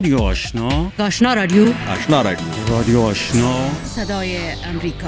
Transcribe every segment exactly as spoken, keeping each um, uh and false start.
رادیو آشنا آشنا رادیو آشنا رادیو رادیو آشنا صدای امریکا.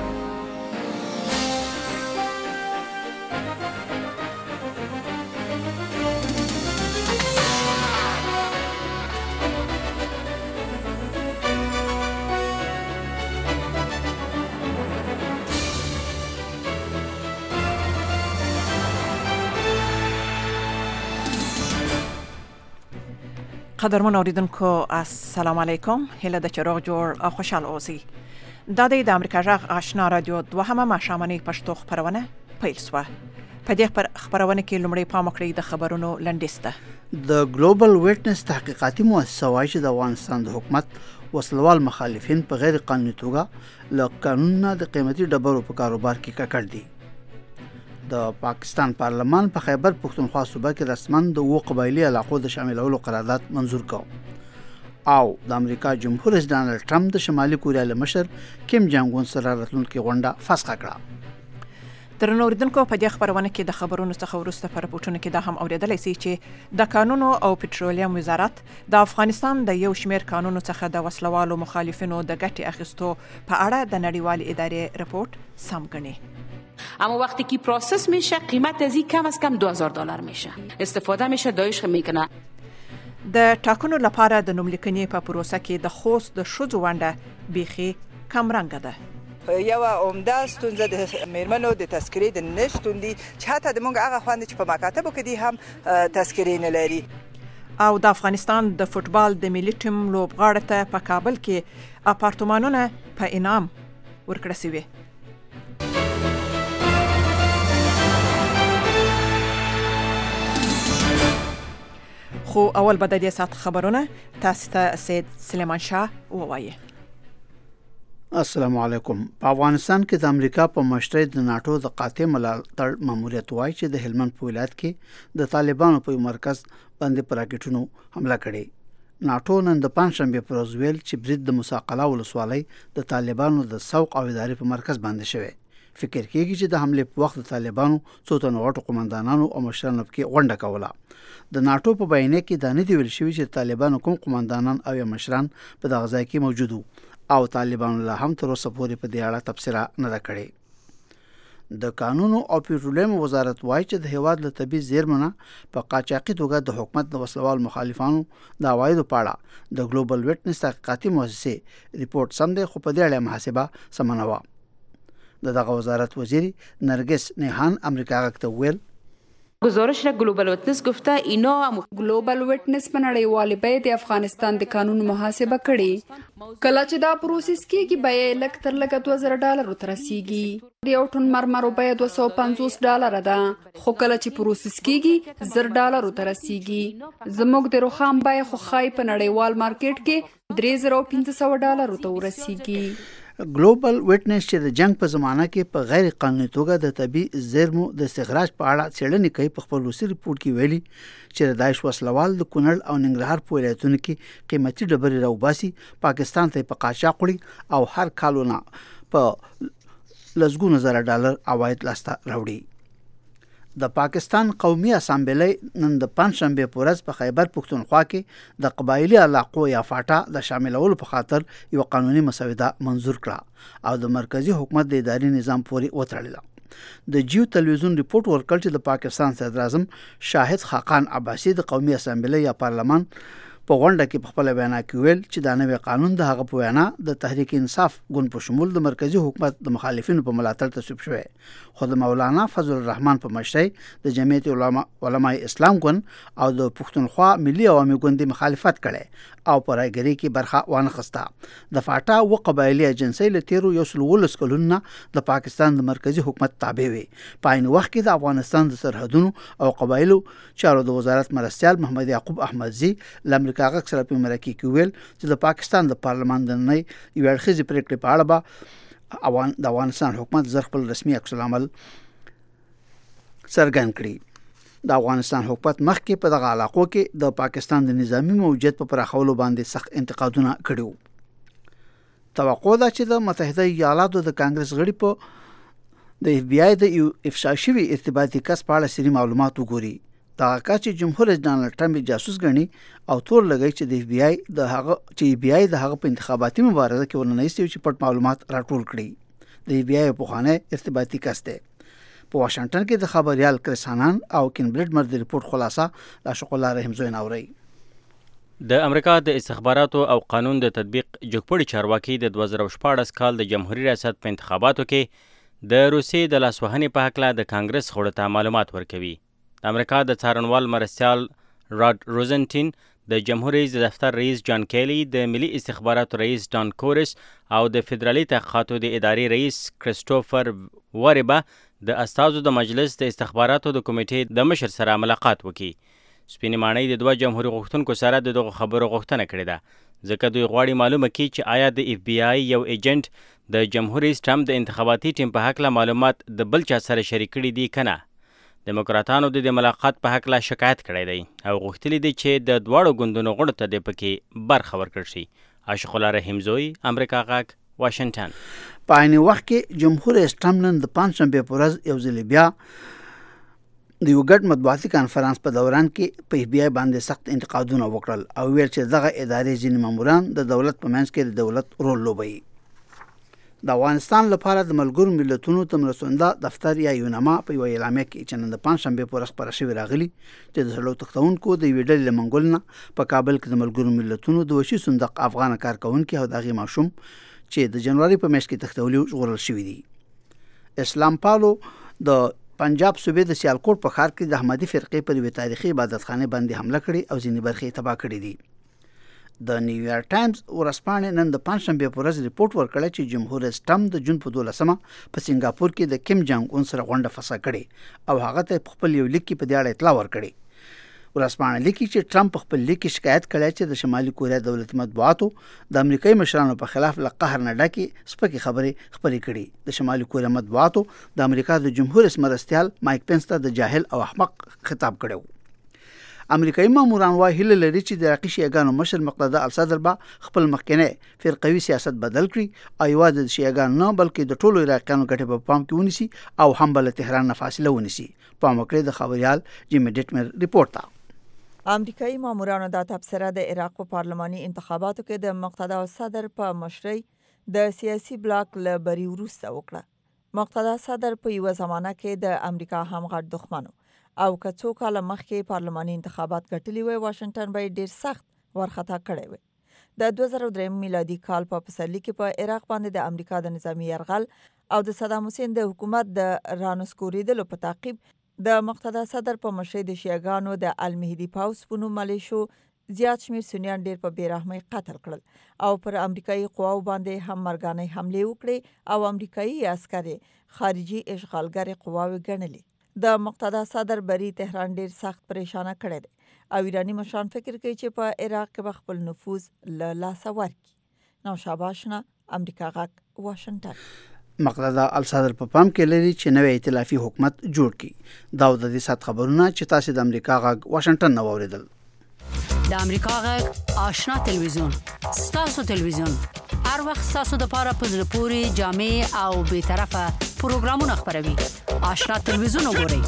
قدرمن اوریدونکو السلام علیکم، هله د چراغ جوړ او خوشحال اوسئ. دا د امریکا غږ آشنا رادیو دوهمه ماښامنۍ پښتو خبرونه پیل شوه. په دې خبر خبرونه کې لومړی پام وکړئ د خبرونو لنډیز ته. د ګلوبل ویټنس تحقیقاتي مؤسسه وايي چې د افغانستان د حکومت وسلوال مخالفین په غیر قانوني توګه له قانون نه د قیمتي ډبرو په کاروبار کې ککړ دي. د پاکستان پارلمان په خیبر پښتونخوا صوبه کې رسماً د اوو قبایلي علاقو د شاملولو قرارداد منظور کړ او د امریکا جمهور رئیس ډانلډ ټرمپ د شمالي کوریا له مشر کیم جانګ اون سره راتلونکي غونډه فسخه کړه. درنو اوریدونکو، په دې خبرونه کې د خبرونو څخه وروسته په رپورټونو کې دا هم اوریدلای شئ چې د قانونو او پټرولیم وزارت د افغانستان د یو شمېر قانونو څخه د وسلوالو مخالفینو د ګټې اخیستو په اړه د نړیوال ادارې رپورت سم ګڼي. اما وقتی که پروسس میشه قیمت از این کم از کم دو هزار دلار میشه، استفاده میشه دایش میکنه. د ټاکنو لپاره د نوملیکنې په پروسه کې د خوست د ښځو ونډه بیخي کم رنګه ده. یو عمده ستونزه د میرمنو د تذکرې د نشتون دي چې حتی د موږ هغه خويندې چې په مکاتبو کې دي هم تذکرې نه لري. او د افغانستان د فوتبال د ملي ټیم لوبغاړو ته په کابل کې اپارتمانونه په انعام ورکړل شوي. خو اول به د دې سات خبرونه تاسو ته سید سلیمان شاه ووایي. السلام علیکم. په افغانستان کې د امریکا په مشرۍ د ناتو د قاطع ملاتړ ماموریت وايي چې د هلمند په ولایت کې د طالبانو په مرکز باندې پر راکټونو حمله کړې. ناتو نن د پنځشنبه پر ورځ ویل چې برید د مساقله ولسوالۍ د طالبانو د سوق او ادارې په مرکز باندې شوی. فکر کېږي چې د حمله په وخت د طالبانو څو تنه غټو قومندانانو او مشرانو کې غونډه کوله. د ناتو په بیانیه کې دا نه دی ویل شوی چې طالبانو کوم قومندانان او مشران په دغه ځای کې موجود وو او طالبانو لا هم تر اوسه پورې په دې اړه تبصره نه ده کړې. د قانونو او پټرولیم وزارت وايي چې د هیواد له طبي زیرمنه په قاچاقي توګه د حکومت د وسلوال مخالفانو د عوایدو په اړه د ګلوبل ویټنس تحقیقاتي مؤسسه ریپورت سم دی، خو په دې اړه محاسبه سمونه و. د دغه وزارت وزیر نرگس نیهان امریکا غږ ته ویل گزارش را گلوبال ویتنس گفته اینا گلوبال ویتنس په نړیوالې بیه د افغانستان د قانون محاسبه کړي. کله چې دا پروسس کېږي بیه لک تر لک دوه زره ډالرو ته رسیږي. یو ټن مرمرو بیه دوه سوه پنځوس ډالره ده، خو کله چې پروسس کېږي زر ډالرو ته رسیږي. زموږ د رخام بیه خو خای په نړیوال مارکیټ کې درې زره پنځه سوه ډالرو ته ورسیږي. ګلوبل ویټنس چې د جنگ په زمانه کې په غیر قانوني توګه د طبي زیرمو د استخراج په اړه څېړنې کوي، په خپل روسي ریپورت کې ویلي چې د داعش وسلوال د کونړ او ننګرهار په ولایتونو کې قیمتي ډبرې راوباسي، پاکستان ته په قاچاق وړي او هر کالونه په لسګونو زره ډالر عواید لاسته راوړي. د پاکستان قومي اسامبلۍ نن د پنځشنبه په ورځ په خیبر پښتونخوا کې د قبایلي علاقو یا فاټا د شاملولو په خاطر یو قانوني مسوده منظور کړه او د مرکزی حکومت د اداري نظام پورې وتړله. د جیو تلویزیون ریپورت ورکړ چې د پاکستان صدر اعظم شاهد خاقان عباسی د قومي اسامبلۍ یا پارلمان په غونډه کې په خپل بیان کې ویل چې دا نوی قانون د هغه په وینا د تحریک انصاف ګوند په شمول د مرکزی حکومت د مخالفینو په ملاتړ تصویب شوی، خو د مولانا فضل الرحمن په مشرۍ د جمعیت علما علماء اسلام ګوند او د پښتونخوا ملي عوامي ګوند مخالفت کړي او په راګری کې برخه وانه خسته. د فاټا و قبایلی ایجنسی له تیرو یو سل ولس کلونه د پاکستان د مرکزی حکومت تابع وي. په عین وخت کې د افغانستان د سرحدونو او قبایلو چارو د وزارت مرستيال محمد یعقوب احمدزي لمر کاغه سره په مرکه کې ویل چې د پاکستان د پارلمان د نه یو اړخیزې پریکړې په اړه به اوان د افغانستان حکومت زر خپل رسمي عکس العمل څرګند کړي. د افغانستان حکومت مخکې په دغه علاقو کې د پاکستان د نظامی موجودیت په پراخولو باندې سخت انتقادونه کړي وو. توقع ده چې د متحده ایالاتو د کانګرس غړي په د اف بی آی د افشا شوي ارتباطي کس په اړه سری معلومات وګوري. دا کار چې جمهور رئیس ډانلډ ټرمپ جاسوس ګڼي او تور لګی چې د اف بی آی د هغه چې بی آی د هغه په انتخاباتي مبارزه کې ورننه ایستي چې پټ معلومات راټول کړي. د اف بی آی په خانه ارتباطي کس دی. په واشنگټن کې د خبريال کریسانان او کینبرډ مرد ریپورت خلاصه لا شغله رحم زوین اوري. د امریکا د استخباراتو او قانون د تطبیق جګپړي چارواکي د دوه زره شپاړس کال د جمهوریت ریاست په انتخاباتو کې د روسیې د لاسوهنې په حق له د کانګرس غړو ته معلومات ورکوي. د امریکا د څارنوال مرستیال راډ روزنټین، د جمهور رئیس دفتر رئیس جان کیلی، د ملي استخباراتو رئیس ډان کورس او د فدرالي تحقیقاتو د ادارې رئیس کریسټوفر وریبا د استازو د مجلس د استخباراتو د کمیټې د مشر سره ملاقات وکړي. سپینې ماڼۍ د دوه جمهوري غوښتونکو سره د دغو خبرو غوښتنه کړې ده، ځکه دوی غواړي معلومه کړي چې آیا د اف بی آی یو ایجنټ د جمهور رئیس ټرمپ د انتخاباتي ټیم په حق معلومات د بل چا سره شریک کړي دي که نه. دیموکراتانو د دې ملاقات په حق شکایت کړی دی او غوښتلی دي چې د دواړو ګوندونو غړو ته د پکې برخه ورکړل شي. عاشق الله رحیم زوی، امریکا غږ، واشنگټن. په عین وخت کې جمهور رئیس ټرمپ نن د پنجشنبې په ورځ یو ځل بیا د یو ګډ مطبوعاتي کانفرنس په دوران کې په اف بی آی باندې سخت انتقادونه وکړل او ویل چې دغه ادارې ځینې ماموران د دولت په منځ کې د دولت رول لوبوي. د افغانستان لپاره د ملګرو ملتونو د مرستندویه دفتر یا یوناما په یو اعلامیه کې چې نن د پنجشنبې په ورځ خپاره شوې راغلي چې د سړو تختونکو د یوې ډلې له منګول نه په کابل کې د ملګرو ملتونو د وحشي صندوق افغان کارکونکي او د هغې ماشوم چې د جنوري په میاشت کې تختولي ژغورل شوي دي. اسلام پالو د پنجاب صوبې د سیالکوټ په ښار کې د احمدي فرقې پر یوې تاریخي عبادتخانې باندې حمله کړې او ځینې برخې تباه کړې دي. د نیویارک ټایمز ورځپاڼې نن د پنجشنبې په ورځ ریپورټ ورکړی چې جمهور رئیس ټرمپ د جون په دولسمه په سنګاپور کې د کیم جانګ اون سره غونډه فسخ کړې او هغه ته په خپل یو لیک کې په دې اړه اطلاع ورکړې. ورځپاڼه لیکي چې ټرمپ په خپل لیک کې شکایت کړی چې د شمالي کوریا دولتي مطبوعاتو د امریکایي مشرانو په خلاف له قهر نه ډکې سپکې خبرې خپرې کړي. د شمالي کوریا مطبوعاتو د امریکا د جمهور رئیس مرستیال مایک پنس ته د جاهل او احمق خطاب کړی. امریکایي ماموران وايي هیله لري چې د عراقي شیعاګانو مشر مقتدا الصدر به خپل مخکنی فرقوي سیاست بدل کړي او یوازې د شیعاګانو نه بلکې د ټولو عراقیانو ګټې په پام کې ونیسي او هم به له تهران نه فاصله ونیسي. پام وکړئ د خبريال جیمي ډیټمر ریپورت ته. امریکایي مامورانو د تبصره د عراق په پارلماني انتخاباتو کې د مقتدا الصدر په مشرۍ د سیاسي بلاک له بری وروسته وکړه. مقتدا الصدر په یو زمانہ کې د امریکا هم غټ دښمن او که څو کاله مخکې پارلماني انتخابات ګټلي وي، واشنگټن به ډیر سخت ورخطا کړی وي. د دوه زره درې میلادي کال په پسرلي کې په عراق باندې د امریکا د نظامی یرغل او د صدام حسین د حکومت د رانسکورېدلو په تعقیب د مقتدا صدر په مشرۍ د شیعاګانو د المهدي پاوس په نوم ملیشو زیات شمیر سنیان ډیر په بیرحمۍ قتل کړل او پر امریکایي قواو باندې هم مرګانې حملې وکړې او امریکایي عسکر خارجي اشغالګر قواوې ګڼلې. د مقتدا صدر بری تهران ډیر سخت پریشانه کړی دی او ایرانی مشران فکر کوي چې په عراق کې به خپل نفوذ له لاسه ورکړي. نوشابه آشنا، امریکا غږ، واشنگټن. مقتدا الصدر په پام کې لري چې نوې ائتلافي حکومت جوړ کړي. دا د دې سات خبرونه چې تاسو د امریکا غږ واشنگټن نو اوریدل. د امریکا غږ آشنا تلویزیون، ستاسو تلویزیون، هر وخت ستاسو د پاره په زړه پوري جامع او به طرفه پروګرامونه خبروي. آشنا تلویزیون وګورئ.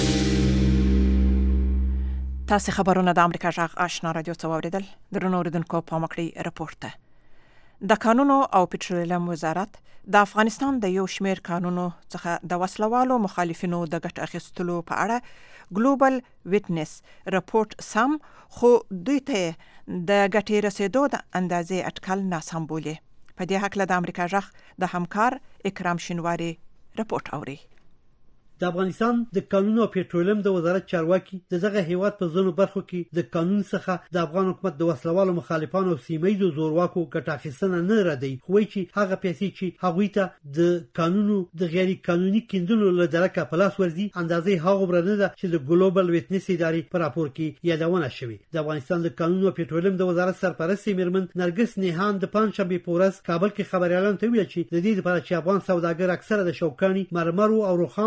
تاسو خبرونه د امریکا غږ آشنا رادیو څخه اوریدل. درنو اوریدونکو په مکړی رپورت ته. د قانونو او پټرولیم وزارت د افغانستان د یو شمیر قانونو څخه د وسلوالو مخالفینو د ګټ اخیستلو په اړه ګلوبل ویټنس رپورت سم خو دوی ته د ګټې رسیدو د اندازې اټکل ناسم بولي. په دې حق له د امریکا غږ د همکار اکرام شینواری رپورت اوري. د افغانستان د قانونو او پټرولیم د وزارت چارواکي د دغه هیواد په ځینو برخو کې د قانون څخه د افغان حکومت د وسلوالو مخالفانو او سیمه‌ییزو زورواکو ګټه اخیستنه نه ردی، خو چې هغه پیسې چې هغوی ته د قانونو د غیر قانوني کیندلو له درکه په لاس ورځي اندازې هغه برنه ده چې د ګلوبل ویټنس ادارې په راپور کې یادونه شوې. د افغانستان د قانونو او پټرولیم د وزارت سرپرست میرمن نرګس نیهان د پنځشنبې په ورځ کابل کې خبريالانو ته ویل چې د دې لپاره چې افغان سوداګر اکثره د شوکاني، مرمرو او رخامو ډبرې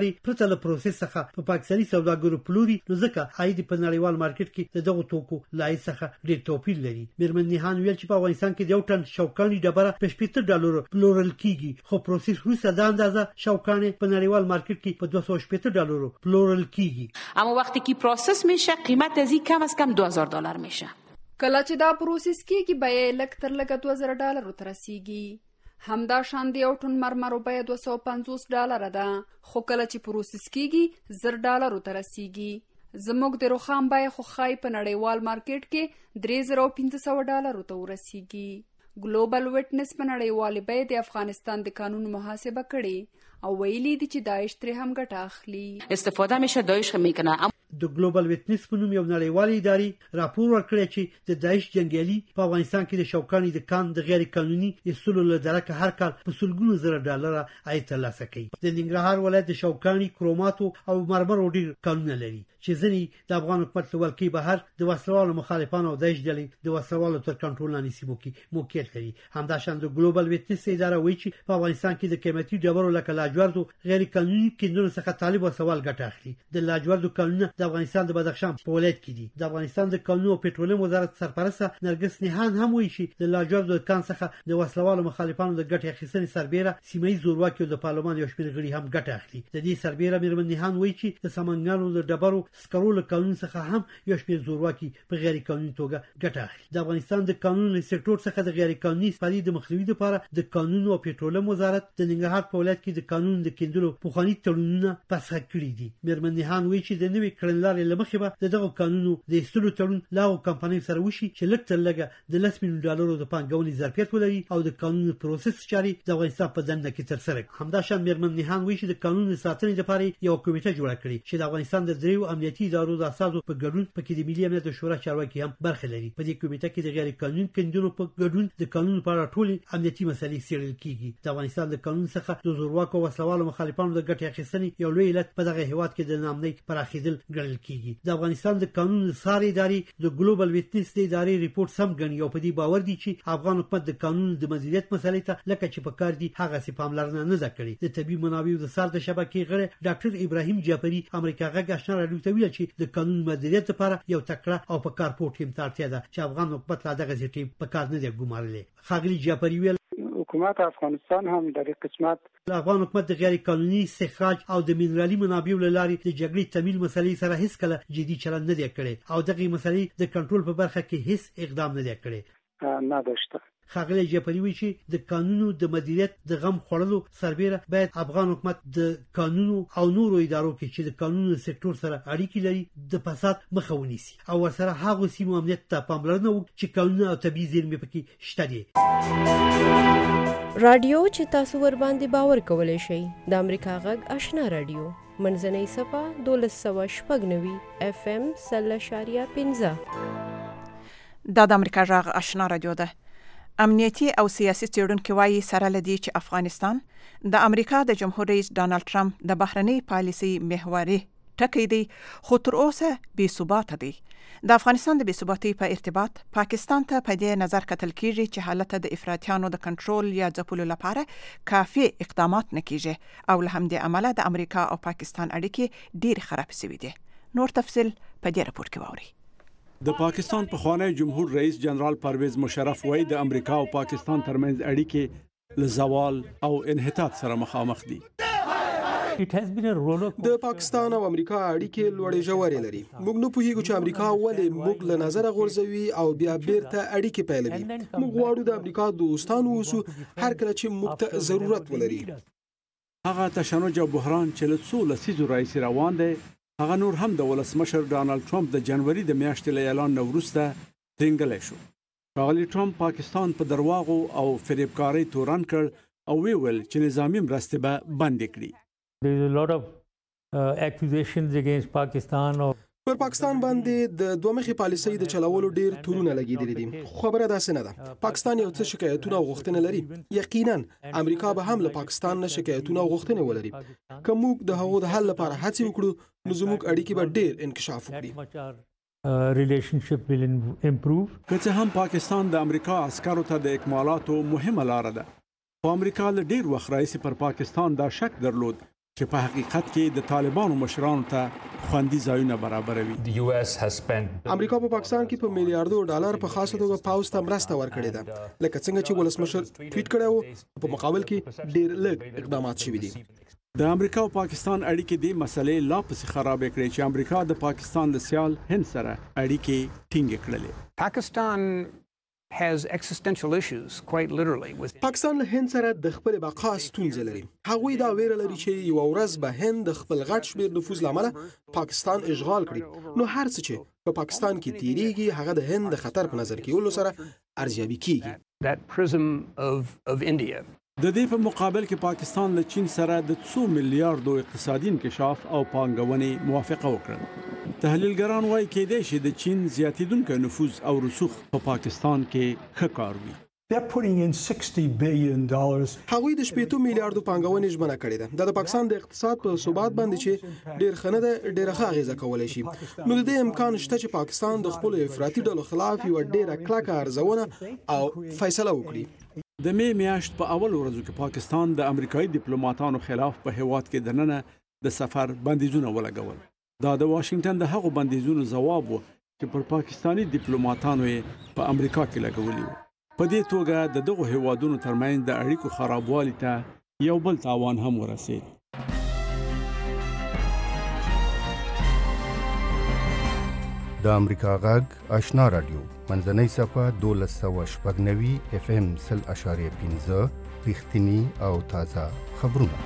لارې پرته له پروسس څخه په پاکستاني سوداګرو پلوري، نو ځکه عاید په نړیوال مارکیټ کې د دغو توکو له عاید څخه ډېر توپیر لري. میرمن نیهان ویل چې په افغانستان کې د یو ټن شوکاني ډبره په شپږ ډالرو پلورل کیږي، خو پروسس وروسته دا اندازه شوکاني په نړیوال مارکیټ کې په دوه سوه شپږ ډالرو پلورل کیږي. اما وقتی که پروسس میشه قیمت از این کم از کم دو هزار دلار میشه. کله چې دا پروسس کیږي بیه لږ تر لږه دوه زره ډالرو ته رسیږي. همدا شان د یو ټن مرمرو بیه دوه سوه پنځوس ډالره ده، خو کله چې پروسس کیږي زر ډالرو ته رسیږي. زموږ د رخام بیه خو خای په نړیوال مارکیټ کې درې زره پنځه سوه ډالرو ته ورسیږي. ګلوبل وټنس په نړیوالې بیه د افغانستان د قانون محاسبه کړي او ویلي دي چې داعش ترې هم ګټه اخلي. استفاده میشه داعش میکنه. د ګلوبل وټنس په نوم یو نړیوالې ادارې راپور ورکړی چې د داعش جنگیالي په افغانستان کې د شوکاني د کان د غیر قانوني ایستلو له درکه هر کال په سلګونو زره ډالر عاید ترلاسه کوي. د ننګرهار ولایت د شوکاني، کروماتو او مرمرو ډیر کانونه لري چې ځینې د افغان حکومت له ولکې بهر د وسلوالو مخالفانو او داعش ډلې د وسلوالو تر کنټرول لاندې سیمو کې موقعیت لري. همداشان د ګلوبل وټنس اداره وایي چې په افغانستان کې د قیمتي ډبرو لکه لاجوردو غیر قانوني کیندلو څخه طالب وسوال ګټه اخلي. د لاجوردو کانونه د افغانستان د بدخشان په ولایت کې دي. د افغانستان د قانون او پټرولیم وزارت سرپرسته نرګس نیهان هم وایي چې د لاجوردو کان څخه د وسلوالو مخالفانو د ګټې اخیستنې سربیره سیمه ییز زورواکي او د پارلمان یو شمېر غړي هم ګټه اخلي. د دې سربیره میرمن نیهان وایي چې د سمنګانو د ډبرو سکرو له قانون څخه هم یو شمېر زورواکي په غیر قانوني توګه ګټه اخلي. د افغانستان د قانون له سکتور څخه د غیر قانوني استفادې د مخنیوي لپاره د قانون او پټرولیم وزارت د ننګرهار په ولایت کې د قانون د کیندلو پخواني تړونونه فسخ کړي دي. میرمن نیهان وایي چې د نوې کړنلارې له مخې به دغه قانونو د ایستلو تړون له هغو کمپنیو سره وشي چې لږ تر لږه د لس میلیون ډالرو د پانګونې ظرفیت ولري او د قانون پروسس چارې د افغانستان په دنده کې ترسره کړي. همداشان میرمن نیهان وایي چې د قانون د ساتنې لپاره یو کمیټه جوړه کړې چې د افغانستان د دریو امنیتي ادارو د اساسو په ګډون پکې د ملي امنیت شورا چارواکي هم برخه لري. په دې کمیټه کې د غیر قانوني کیندلو په ګډون د قانون په اړه ټول امنیتي مسلې څیړل کیږي. د افغانستان د قانون څخه د زورواکو وسلوالو مخالفانو د ګټې اخیستنې یو لوی علت په دغه هیواد کې د نامنۍ پراخېدل ګڼل کیږي. د افغانستان د قانون څارې ادارې د ګلوبل وټنس د ادارې ریپورت سم ګڼي او په دې باور دي چې افغان حکومت د قانون د مدیریت مسلې ته لکه چې په کار دي هغه سي پاملرنه نه ده کړې. د طبي منابعو د سر د شبکې غړي ډاکټر ابراهیم جعفری امریکا غږ آشنا راډیو ته ویل چې د قانون مدیریت لپاره یو تکړه او په کار پوه ټیم ته اړتیا ده چې افغان حکومت لا دغه ټیم په کار نه دی ګمارلی. ښاغلي جعفری ویل حکومت افغانستان هم در این قسمت افغان حکومت د غیر قانوني استخراج او د مینرالي منابعو له لارې د جګړې تمویل مسلې سره هیڅ کله جدي چلند نه دی کړی او دغه مسلې د کنټرول په برخه کې هیڅ اقدام نه دی کړی. نه داشته ښاغلی جعفری وایي چې د قانونو د مدیریت د غم خوړلو سربیره باید افغان حکومت د قانونو او نورو ادارو کې چې د قانونو سکتور سره اړیکې لري د فساد مخه ونیسي او ورسره هغو سیمو امنیت ته پاملرنه وکړي چې قانونونه او طبیعي زیرمې پکې شته دي. رادیو چې تاسو ور باندې باور کولی شئ د امریکا غږ آشنا رادیو منځنۍ صفه دولس سوه شپږ نوي اف ام سل اشاریه پنځه. دا د امریکا غږ آشنا رادیو ده. امنیتي او سیاسي څېړونکي وایي سره لدی چې افغانستان د امریکا د جمهور رئیس ډانلډ ټرمپ د بهرنۍ پالیسۍ محوري ټکی دی خو تر اوسه بې ثباته دی. د افغانستان د بې ثباتۍ په ارتباط پاکستان ته په دې نظر کتل کیږي چې حالت د افراطیانو د کنټرول یا ځپلو لپاره کافي اقدامات نه کیږي او له همدې امله د امریکا او پاکستان اړیکې ډېر خراب شوي دي. نور تفصیل په دې راپور کې واورئ. د پاکستان پخوانی جمهور رئیس جنرال پرویز مشرف وایي د امریکا او پاکستان ترمنځ اړیکې له زوال او انحطاط سره مخامخ دي. د پاکستان او امریکا اړیکې لوړې ژورې لري. موږ نه پوهیږو چې امریکا ولې موږ له نظره غورځوي او بیا بیرته اړیکې پیلوي. موږ غواړو د امریکا دوستان اوسو هر کله چې موږ ته ضرورت ولري. هغه تشنج او بحران چې له څو لسیزو راهیسې روان دی هغه نور هم د ولسمشر ډانلډ ټرمپ د جنوري د میاشتې له اعلان نه وروسته ترینګلی شو. ښاغلي ټرمپ پاکستان په درواغو او فریبکارۍ تورن کړ او ویل چې نظامي مرستې به بندې کړي. پر پاکستان باندې د دوه مخې پالیسۍ د چلولو ډیر تورونه لګیدلي دي. خبره داسې نه ده. پاکستان یو څه شکایتونه او غوښتنې لري. یقینا امریکا به هم له پاکستان نه شکایتونه او غوښتنې ولري. که موږ د هغو د حل لپاره هڅې وکړو نو زموږ اړیکې به ډیر انکشاف وکړي. ریلیشنشپ ویل امپروو. که څه هم پاکستان د امریکا عسکرو ته د اکمالاتو مهمه لاره ده. خو امریکا له ډیر وخت راهیسې پر پاکستان دا شک درلود چې په حقیقت کې د طالبانو مشرانو ته خوندي ځایونه برابروي. امریکا په پاکستان کې په میلیارډو ډالر په خاصه توګه پاوز ته مرسته ورکړې ده، لکه څنګه چې ولسمشر ټویټ کړی و. په مقابل کې ډېر لږ اقدامات شوي دي. د امریکا او پاکستان اړیکې د مسلې لا پسې خراب کړې چې امریکا د پاکستان د سیال هند سره اړیکې ټینګې کړلې. پاکستان has existential issues quite literally with پاکستان له هند سره د خپل بقا ستونزې لري. هغوی دا ویره لري چې یو ورځ به هند د خپل غټ شمیر نفوذ لامل پاکستان اشغال کړي. نو هر څه چې په پاکستان کې تیریږي هغه د هند د خطر په نظر کې ولو سره ارزیابي کیږي. that prism of of India. د دې په مقابل کې پاکستان له چین سره د څو میلیارډو اقتصادي انکشاف او پانګونې موافقه وکړه. تحلیلګران وايي کېدای شي د چین زیاتیدونکو نفوذ او رسوخ په پاکستان کې ښه کار وي. They're putting in sixty billion dollars. هغوی د شپږ میلیارډو پانګونې ژمنه کړې ده. د پاکستان د اقتصاد په ثبات باندې چې ډېر خنه ده ډېر ښه اغیزه کولای شي. نو د دې امکان شته چې پاکستان د خپل افراطي ډلو خلاف یو ډېر کلکه ارزونه او فیصله وکړي. د مې میاشت په اول ورځو کې پاکستان د امریکایي ډیپلوماټانو خلاف په هیواد کې دننه د سفر بندیزونه ولګول. دا د واشنگټن د هغو بندیزونو ځواب و چې پر پاکستانی ډیپلوماټانو یې په امریکا کې لګولي وو. په دې توګه د دغو هیوادونو ترمنځ د اړیکو خرابوالي ته یو بل تاوان هم ورسید. د امریکا غږ آشنا رادیو منځنۍ صفه دولس سوه شپږ نوي اف ام سل اشاریه پنځه رښتینی او تازه خبرونه.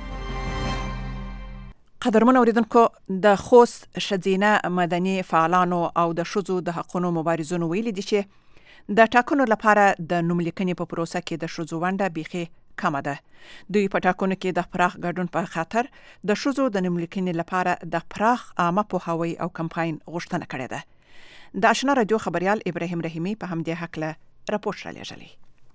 قدرمن اوریدونکو، د خوست ښځینه مدني فعالانو او د ښځو د حقونو مبارزونو ویلي دي چې د ټاکنو لپاره د نوملیکنې په پروسه کې د ښځو ونډه بیخي کمه ده. دوی په ټاکنو کې د پراخ ګډون په خاطر د ښځو د نوملیکنې لپاره د پراخ عامه پوهاوي او کمپاین غوښتنه کړې ده. د آشنا رادیو خبريال ابراهیم رحیمی په همدې حق له راپور را لېږلی.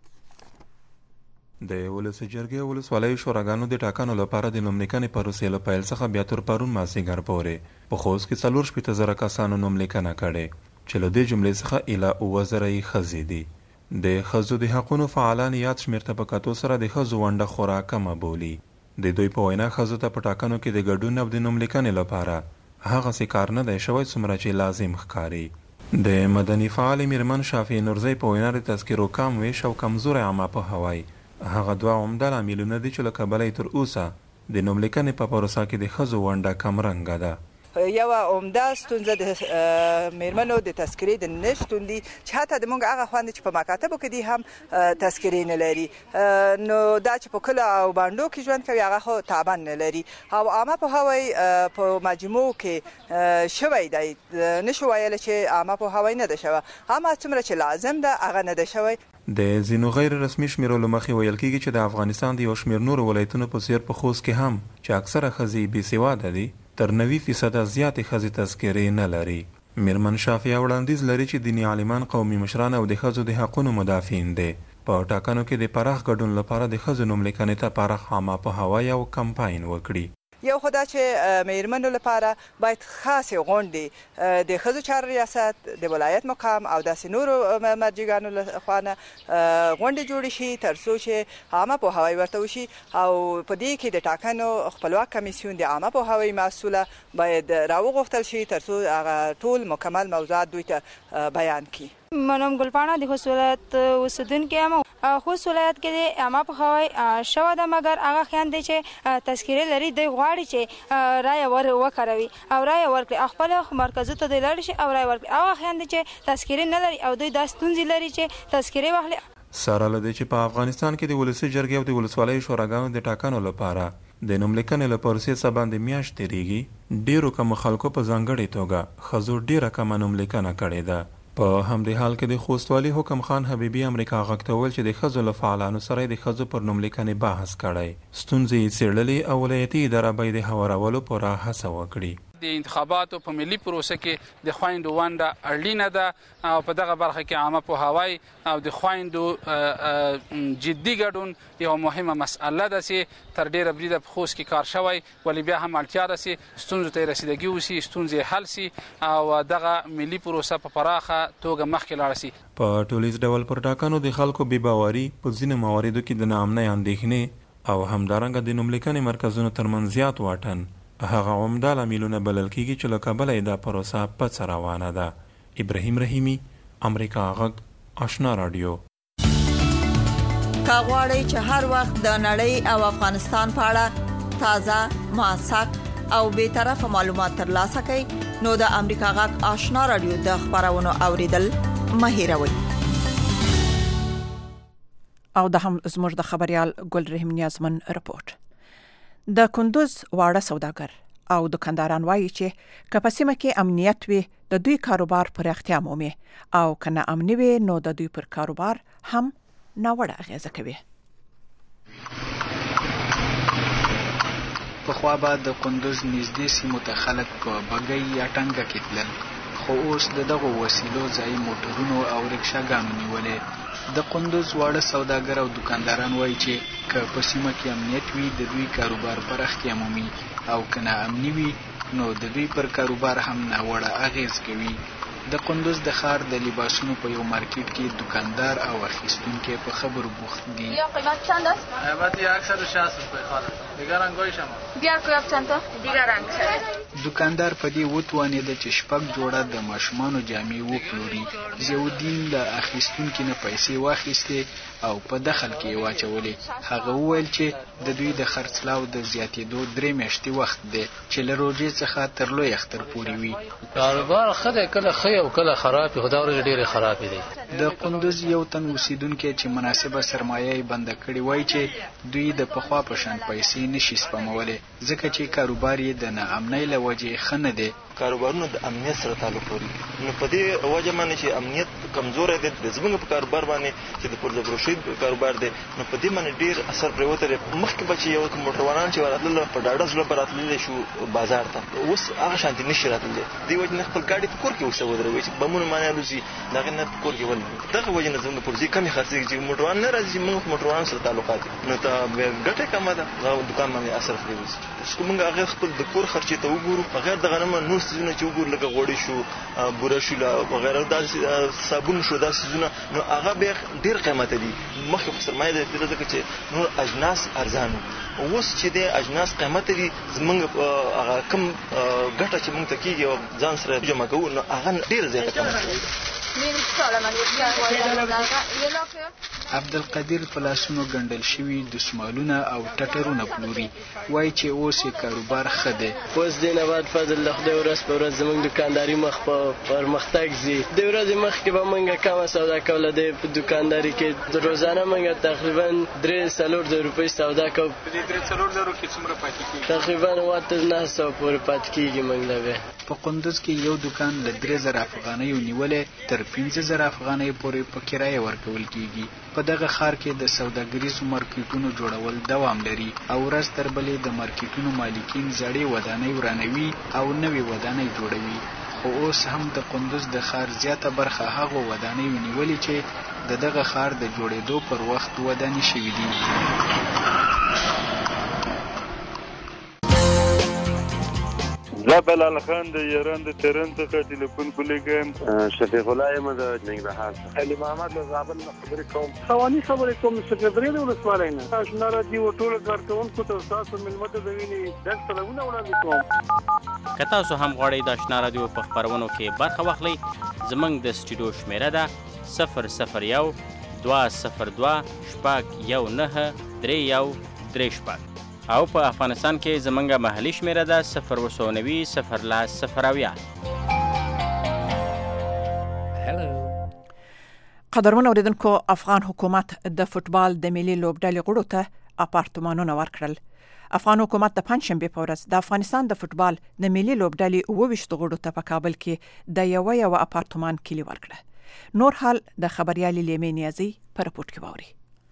د ولس جرګې ولسوالۍ شوراګانو د ټاکنو لپاره د نوملیکنې پروسې له پیل څخه بیا تر پرون مازدیګر پورې په خوست کې څلور شپېته زره کسانو نوملیکنه کړې چې له دې جملې څخه ایله اووه زره یې ښځې دي. د ښځو د حقونو فعالان یاد شمېر ته په کتو سره د ښځو ونډه خورا کمه بولي. د دوی په وینا ښځو ته په ټاکنو کې د ګډون او د نوملیکنې لپاره هغسې کار نه دی شوی څومره چې لازم ښکاري. د مدني فعال میرمن شافعي نورزی په وینا د تذکرو کم ویش او کمزوری عامه پوهاوی هغه دوه عمده لاملونه دي چې له کبله تر اوسه د نوملیکنې په پروسه کې د ښځو ونډه کمرنګه ده. یو عمده ستونزه د میرمنو د تذکرې د نشتون دي چې حتی د موږ هغه خویندې چې په مکاتبو کې دي هم تذکرې نه لري. نو دا چې په کلو او بانډو کې ژوند کوي هغه خو طبعا نه لري. او عامه پوهاوی په مجموع کې شوی دی، نشو ویلی چې عامه پوهاوی نه ده شوی، اما څومره چې لازم ده هغه نه ده شوی. د ځینو غیر رسمي شمیرو مخې ویل کېږي چې د افغانستان د یو شمېر نورو ولایتونو په څېر په خوست کې هم چې اکثره ښځې بې سواده دي تر نوي فیصده زیاتې ښځې تذکرې نه لري. میرمن شافعه وړاندیز لري چې دیني عالمان، قومي مشران او د ښځو د حقونو مدافعین دي. په ټاکنو کې د پراخ ګډون لپاره د ښځو نوملیکنې ته پراخ عامه پوهاوی او کمپاین وکړي. یو خدا چې میرمنو لپاره باید خاصې غونډې د ښځو چارو ریاست، د ولایت مقام او داسې نورو مرجعګانو له خوا نه غونډې جوړې شي تر څو چې عامه پوهاوی ورته وشي. او په دې کې د ټاکنو خپلواک کمیسیون د عامه پوهاوی مسؤله باید راوغوښتل شي تر څو هغه ټول مکمل موضوعات دوی ته بیان کړي. منم ګلپاڼه د خوست ولایت اوسیدونکې یم. خوست ولایت کې د عامه پوهاوی شوی ده، مګر هغه خویندې چې تذکرې لري دوی غواړي چې رایه ور وکاروي او رایه ورکړي، خپل مرکزو ته دوی لاړ شي او رایه ورکړي. هغه خویندې چې تذکرې نه لري او دوی دا ستونزې لري چې تذکرې واخلي. سره له دې چې په افغانستان کې د ولسي جرګې او د ولسوالیو شوراګانو د ټاکنو لپاره د نوملیکنې له پروسې څخه باندې میاشت تېرېږي، ډېرو کمو خلکو په ځانګړې توګه ښځو ډېره کمه نوملیکنه کړې ده. په همدې حال کې د خوستوالي حکم خان حبیبي امریکا غږ ته وویل چې د ښځو له فعالانو سره د ښځو پر نوملیکنې بحث کړی، ستونزې یې څېړلې او ولایتي اداره به یې د هوارولو پوره هڅه وکړي. د انتخاباتو په ملي پروسه کې د خویندو ونډه اړینه ده او په دغه برخه کې عامه پوهاوی او د خویندو جدي ګډون یو مهمه مسئله ده چې تر ډیره بریده په خوست کې کار شوی، ولې بیا هم اړتیا ده چې ستونزو ته رسیدګي وشي، ستونزې حل سي او دغه ملي پروسه په پراخه توګه مخکې لاړه سي. په ټولیز ډول پر ټاکنو د خلکو بې باوري، په ځینو مواردو کې د ناامنۍ اندېښنې او همدارنګه د نوملیکنې مرکزونو ترمنځ زیات واټن هغه عمده لاملونه بلل کیږي چې له کبله یې دا پروسه پڅه روانه ده. ابراهیم رحیمی، امریکا غږ، آشنا رادیو. کا غواړئ چې هر وخت د نړۍ او افغانستان په اړه تازه، موثق او بې طرفه معلومات ترلاسه کړئ نو د امریکا غږ آشنا رادیو د خبرونو اوریدل مه هېروئ. او د هم زموږ د خبريال ګل رحیم نیازمن رپورت. د کندوز واړه سوداګر او دکانداران وایي چې که په سیمه کې امنیت وي د دوی کاروبار پراختیا مومي او کنه امنیت وي نو د دوی پر کاروبار هم ناوړه اغیزه کوي. په خوا به د کندوز نږدې سیمو ته خلک په بګۍ یا ټنګه کې تلل، خو اوس د دغو وسیلو ځای موټرونو او رکشاګانو نیولې. د کندوز واړه سوداګر او دکانداران وایي چې که په سیمه کې امنیت وي د دوی کاروبار پراختیا مومي او که نا امني وي نو د دوی پر کاروبار هم ناوړه اغیز کوي. د کندوز د ښار د لباسونو په یو مارکیټ کې دکاندار او اخیستونکي په خبرو بوخت دي. یا قیمت چند است؟ قیمت صد و شصت روپیه خاله. دیگر رنگای شما؟ بیا کویاب چند تا؟ دیگر رنگ شده. دکاندار په دې وتوانېده چې شپږ جوړه د ماشومانو جامې وپلوري. ضیاءالدین له اخیستونکي نه پیسې واخیستې او په دخل کې یې واچولې. هغه وویل چې د دوی د خرڅلاو د زیاتېدو درې میاشتې وخت دی چې له روژې څخه تر لوی اختر پورې وي. کاروبار ښه دی، کله ښه او کله خراب وي، خو دا ورځ ډېرې خرابې دي. د کندوز یو تن اوسیدونکی چې مناسبه سرمایه یې بنده کړې وایي چې دوی د پخوا په شان پیسې نشي سپمولی ځکه چې کاروبار یې د ناامنۍ له وجې ښه نه دی. کاروبارونه د امنیت سره تعلق لري، نو په دې وجه باندې چې امنیت کمزوری دی د زموږ په کاروبار باندې چې د پرځ بروشید کاروبار دی نو په دې باندې ډیر اثر پریوتل. مخکې به چې یو موټروانان چې وراتل په ډاډه زړه به راتللی شو بازار ته، اوس هغه شانتي نشي راتللی. دې وجه نه خپل ګاډي په کور کې اوسه ودروي چې بمونه باندې الوزي د هغې نه په کور کې ولي. دغه وجه نه زموږ پرځې کمې خرڅېږي چې موټروان نه راځي، موږ موټروانانو سره تعلقات نو ته ګټه کمه ده، هغه دکان باندې اثر پریوځي. چې موږ هغه خپل د کور خرچې ته وګورو بغیر د غنمه نور څیزونه چې وګورو لکه غوړي شو، بوره شو وغیره، داسې صابون شو، داسې څیزونه نو هغه بیا ډېر قیمته دي. مخکې خو سرمایه د دې ځکه چې نور اجناس ارزانه، اوس چې د اجناس قیمته دي زمونږ هغه کم ګټه چې موږ ته کېږي او ځان سره جمع کوو نو هغه ډېره زیاته کمه شوې ده. عبدالقدیر په لاسونو ګنډل شوي دسمالونه او ټټرونه پلوري. وایي چې اوس یې کاروبار ښه دی. اوس دې نه بعد فضل د خدای ورځ په ورځ زموږ دکانداري مخ په پرمختګ ځي. د ورځې مخکې به موږ کمه سودا کوله، د دکانداري کې روزانه موږ تقریبا درې څلور زره روپۍ سودا کوو. په دې درې څلور زرو کې څومره پاتې کېږي؟ تقریبا اووه تر نهه سوه پورې پاتې کېږي موږ له بیا. په کندوز کې یو دکان له درې زره افغانیو نیولې تر پنځه زره افغانۍ پورې په کرایه ورکول کېږي. په دغه ښار کې د سوداګریزو مارکیټونو جوړول دوام لري او ورځ تر بلې د مارکیټونو مالکین زړې ودانۍ ورانوي او نوې ودانۍ جوړوي. خو اوس هم د کندوز د ښار زیاته برخه هغو ودانیو نیولې چې د دغه ښار د جوړېدو پر وخت ودانې شوي دي. زه بلال خان د ایران د تهران څخه ټلیفون کولیږم. شفیق الله یم د ننګرهار څخه. علي محمد له زابل نه خبرې کوم. خواني خبرې کوم سکرټري د ولسوالۍ نه. آشنا راډیو ټول کارکوونکو ته تاسو ملمت د ویني ډېر سلامونه وړاندې کوم. که تاسو هم غواړئ د آشنا راډیو په خپرونو کې برخه واخلئ زموږ د سټوډیو شمیره ده صفر صفر یو دوه صفر دوه شپږ یو نهه درې یو درې شپږ او په افغانستان کې زمونږ محلي شمیره ده صفر اووه نوي صفر لس صفر اویا. قدرمن اوریدونکو، افغان حکومت د فوتبال د ملي لوبډلې غړو ته اپارتمانونه ورکړل. افغان حکومت د پنځشنبې په ورځ د افغانستان د فوتبال د ملي لوبډلې اووه ویشت غړو ته په کابل کې د یو یو اپارتمان کلی ورکړه. نور حال د خبريالي لیمې نیازي په رپورت کې واوري.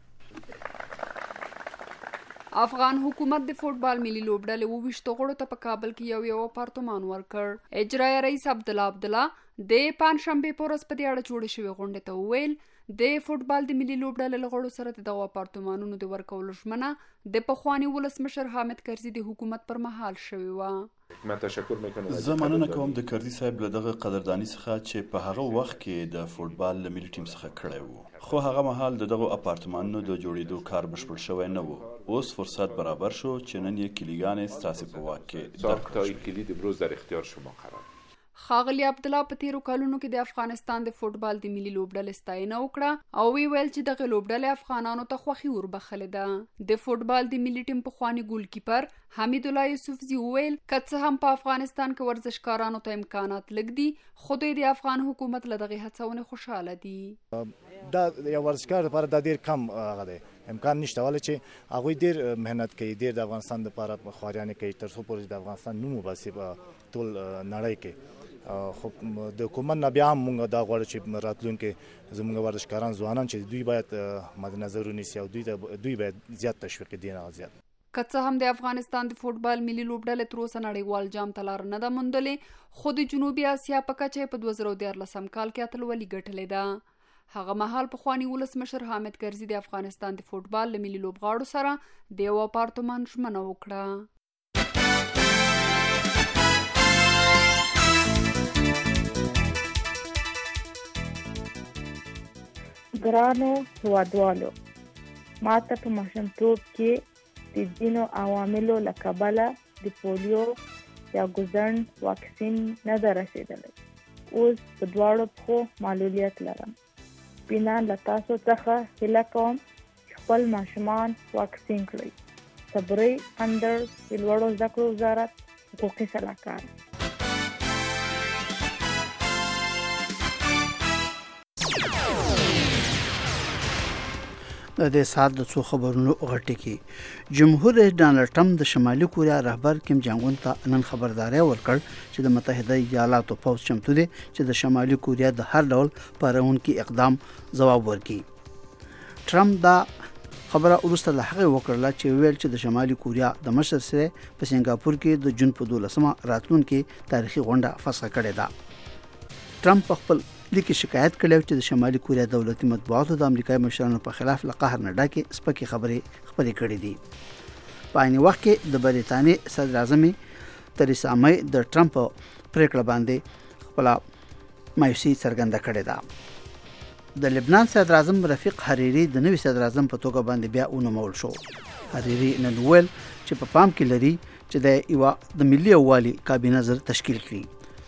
افغان حکومت د فوتبال ملي لوبډلې اووه ویشت غړو ته په کابل کې یو یو اپارتمان ورکړ. اجرایي رئیس عبدالله عبدالله د پنځشنبې په ورځ په دې اړه جوړې شوې غونډې ته وویل د فوټبال د ملي لوبډلې له غړو سره د دغو اپارتمانونو د ورکولو ژمنه د پخواني ولسمشر حامد کرزي د حکومت پر مهال شوې وه. زه مننه کوم د کرزي صاحب له دغه قدرداني څخه چې په هغه وخت کې د فوټبال له ملي ټیم څخه کړی و، خو هغه مهال د دغو اپارتمانونو د جوړېدو کار بشپړ شوی نه و. اوس فرصت برابر شو چې نن یې کلیګانې ستاسې په واک کې ساختای کلید امروز در اختیار شما قرار. ښاغلي عبدالله په تیرو کلونو کې د افغانستان د فوټبال د ملي لوبډلې ستاینه وکړه او وی ویل چې دغه لوبډلې افغانانو ته خوښي وربخلې ده. د فوټبال د ملي ټیم پخواني ګول کیپر حمید الله یوسفزي وویل که څه هم په افغانستان کې ورزشکارانو ته امکانات لږ دي، خو دوی د افغان حکومت له دغې هڅونې خوشحاله دي. دا یو ورزشکار لپاره دا ډېر کم هغه دی، امکان نشته، ولې چې هغوی ډېر محنت کوي، ډېر د افغانستان لپاره خواريانې کوي تر څو پورې د افغانستان نوم وباسي په ټول نړۍ کې. خو د حکومت نه بیا هم موږ دا غواړو چې راتلونکي زموږ ورزشکاران ځوانان چې دوی باید مد نظر ونیسي او دوی دوی باید زیات تشویق دي نه زیات. که څه هم د افغانستان د فوټبال ملي لوبډلې تر اوسه نړیوال جام ته لار نه ده موندلې، خو د جنوبي اسیا په کچه په دوه زره دیارلسم کال کې اتلولي ګټلې ده. هغه مهال پخواني ولسمشر حامد کرزي د افغانستان د فوټبال له ملي لوبغاړو سره د یو اپارتمان ژمنه وکړه. ګرانو هیوادوالو، ما ته په ماشومتوب کې د ځینو عواملو له کبله د پولیو یا ګوزڼ واکسین نه ده رسېدلی. اوس په دواړو پښو معلولیت لرم. بینا له تاسو څخه هیله کوم چې خپل ماشومان واکسین کړئ. صبري اندر د لوړو زده کړو وزارت، حقوقي سلاکار. د دې ساعت د څو خبرونو غټي کې جمهور رئیس ډانلډ ټرمپ د شمالي کوریا رهبر کیم جانګ اون ته نن خبرداري ورکړ چې د متحده ایالاتو پوځ چمتو دي چې د شمالي کوریا د هر ډول پارونکي اقدام ځواب ورکړي. ټرمپ دا خبره وروسته له هغه وکړه چې ویل چې د شمالي کوریا د مشر سره په سنگاپور کې د جون په دولسمه راتلونکي تاریخي غونډه فسخ کړې ده. ټرمپ خپل لیکي شکایت کړی چې د شمالي کوریا دولتي مطبوعاتو د امریکایي مشرانو په خلاف له قهر نه ډکې سپکې خبرې خپرې کړې دي. په عین وخت کې د بریتانیې صدر اعظم تریسا مې د ټرمپ پریکړه باندې خپل مایوسي څرګنده کړې ده. د لبنان صدر اعظم رفیق حریری د نوي صدر اعظم په توګه باندې بیا ونومول شو. حریری نن ویل چې په پام کې لري چې د یو د ملي یووالي کابینه زر تشکیل کړي.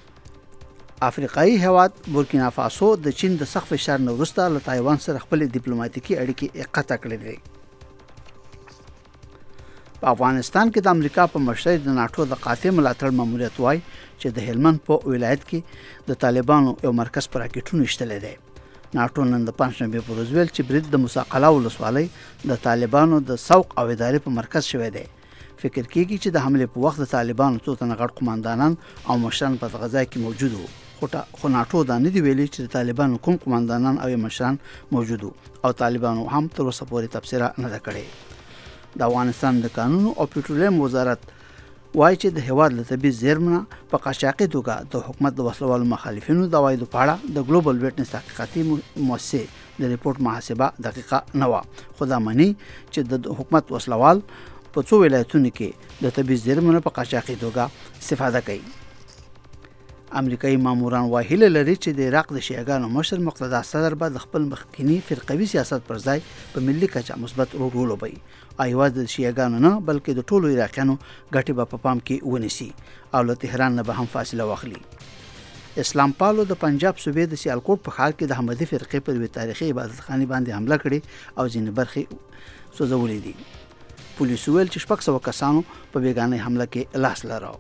افریقایي هیواد بورکینا فاسو د چین د سخت فشار نه وروسته له تایوان سره خپل ډیپلوماټیکي اړیکې قطع کړې دي. په افغانستان کې د امریکا په مشرۍ د ناټو د قاطع ملاتړ ماموریت وای چې د هلمند په ولایت کې د طالبانو یو مرکز پر راکټونو شتلې دی. ناټو نن د پنځشنبه په ورځ ویل چې برید د مساقله ولسوالۍ د طالبانو د سوق او ادارې په مرکز شوی دی. فکر کیږي چې د حمله په وخت د طالبانو څو تنه غټ قوماندانان او مشران په غزا کې موجود وو. خو ناټو دا نه دی ویلي چې د طالبانو کوم قوماندانان او مشران موجود او طالبانو هم تر اوسه پورې تبصره نه ده کړې. د افغانستان د قانون او پټرولیم وزارت وایي چې د هیواد له طبیعي زیرمو په قاچاقي توګه د حکومت د وسلوالو مخالفینو د عوایدو په اړه د ګلوبل ویټنس تحقیقاتي مؤسسې د ریپورت محاسبه دقیقه نه وه، خو دا مني چې د حکومت وسلوال په څو ولایتونو کې د طبیعي زیرمو په قاچاقي توګه استفاده کوي. امریکایي ماموران واهیله لري چې د عراق د شیعاګانو مشر مقتدا صدر به د خپل مخکینی فرقوي سیاست پر ځای په ملي کچه مثبت رول ولوبي. ایواز د شیعاګانو نه بلکې د ټولو عراقیانو ګټې به په پام کې ونیسي او له تهران نه به هم فاصله واخلي. اسلام پالو د پنجاب صوبې د سیالکوټ په ښار کې د احمدي فرقې پر یوې تاریخي عبادتخانې باندې حمله کړې او ځینې برخې سوځولې دي. پولیسو ویل چې شپږ سوه کسانو په بیګانه حمله کې لاس لرو.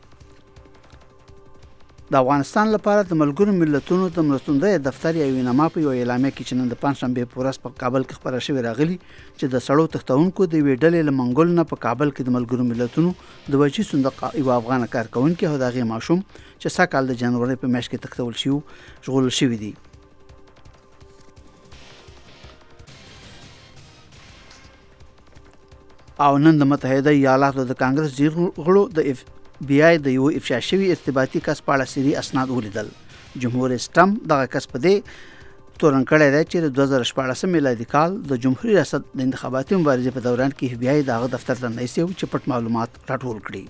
د افغانستان لپاره د ملګرو ملتونو د مرستندوی دفتر یو وینامه په یو اعلامیه کې چې نن د پنځشنبه په ورځ په کابل کې خبره شوې راغلي چې د سړو تختونکو د وی ډلې له منګول نه په کابل کې د ملګرو ملتونو د وجې صندوق یو افغان کارکونکو او دغه ماشوم چې سکهال د جنوري په میاشت کې تختول شو شغل شوی دی. او نن د متحده ایالاتو د کانګرس غړو د بی آی د یو افشا شوی ارتباطي کس په اړه سری اسناد ولیدل. جمهور رئیس ټرمپ دغه کس په دې تورن کړی دی چې د دوه زره شپاړس میلادي کال د جمهوریت ریاست د انتخاباتي مبارزې په دوران کې اف بی آی دغه دفتر ته نه ایستو چې پټ معلومات راټول کړي.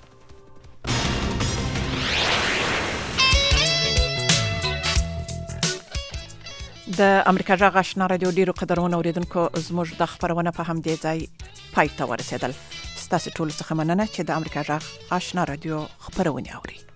د امریکا غږ آشنا رادیو ډیرو قدرونه اوریدونکو زموږ د خبرونه په همدې ځای پای ته ورسېدل. ستاسو ټول څخه مننه چې د امریکا غږ آشنا رادیو خبرونه اوري.